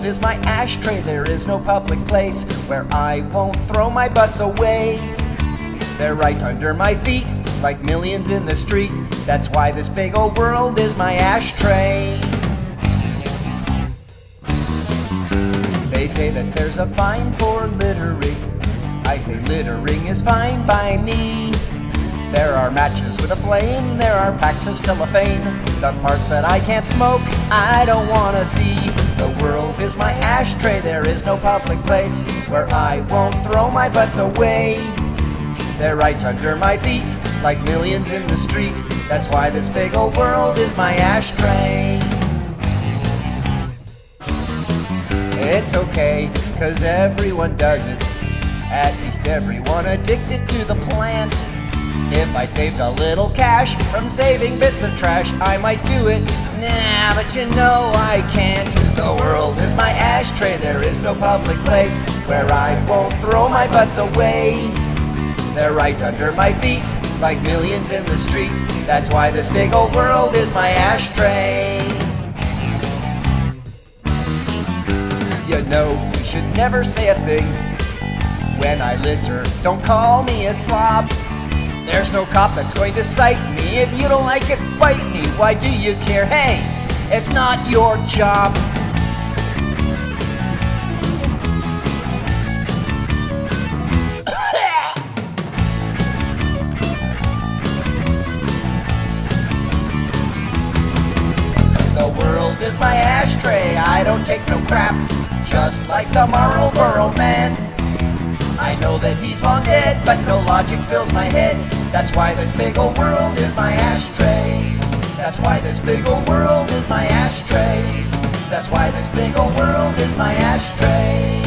is my ashtray. There is no public place where I won't throw my butts away. They're right under my feet, like millions in the street. That's why this big old world is my ashtray. They say that there's a fine for littering. I say littering is fine by me. There are matches with a flame, there are packs of cellophane. The parts that I can't smoke, I don't wanna see. The world is my ashtray, there is no public place where I won't throw my butts away. They're right under my feet, like millions in the street. That's why this big old world is my ashtray. It's okay, 'cause everyone does it. At least everyone addicted to the plant. If I saved a little cash from saving bits of trash, I might do it. Nah, but you know I can't. The world is my ashtray, there is no public place where I won't throw my butts away. They're right under my feet, like millions in the street. That's why this big old world is my ashtray. You know, you should never say a thing when I litter. Don't call me a slob. There's no cop that's going to cite me. If you don't like it, bite me. Why do you care? Hey, it's not your job. The world is my ashtray. I don't take no crap. Just like the Marlboro Man. I know that he's long dead, but no logic fills my head. That's why this big old world is my ashtray. That's why this big old world is my ashtray. That's why this big old world is my ashtray.